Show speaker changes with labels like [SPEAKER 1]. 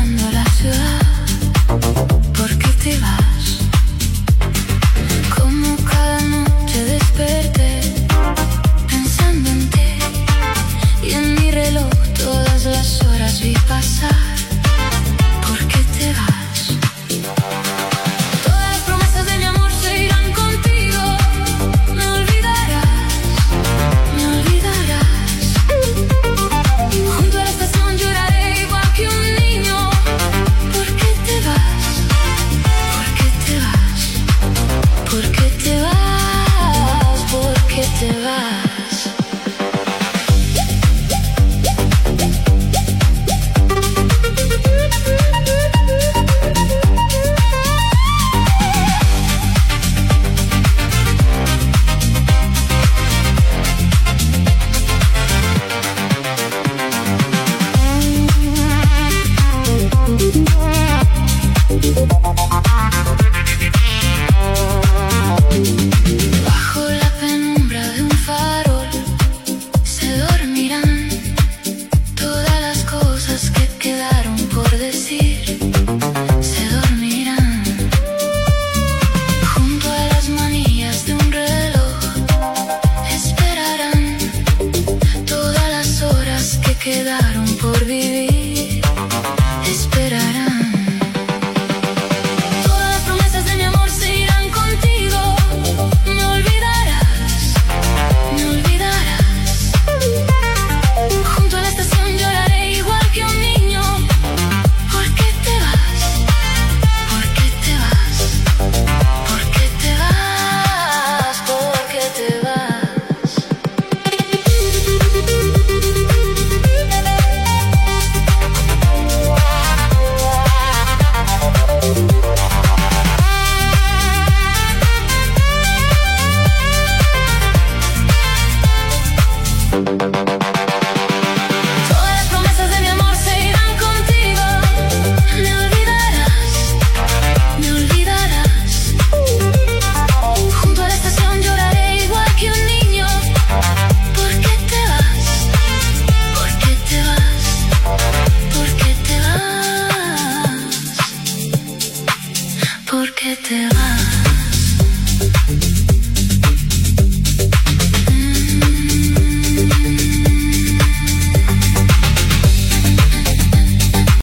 [SPEAKER 1] atravesando la ciudad. ¿Por qué te vas? Como cada noche desperté pensando en ti, y en mi reloj todas las horas vi pasar. ¿Por qué te vas? Quedaron por vivir, esperarán. Todas las promesas de mi amor se irán contigo. Me olvidarás, me olvidarás. Junto a la estación lloraré igual que un niño. ¿Por qué te vas? ¿Por qué te vas? ¿Por qué te vas? ¿Por qué te vas? Todas las promesas de mi amor se irán contigo. Me olvidarás, me olvidarás. Junto a la estación lloraré igual que un niño. ¿Por qué te vas? ¿Por qué te vas? ¿Por qué te vas? ¿Por qué te vas?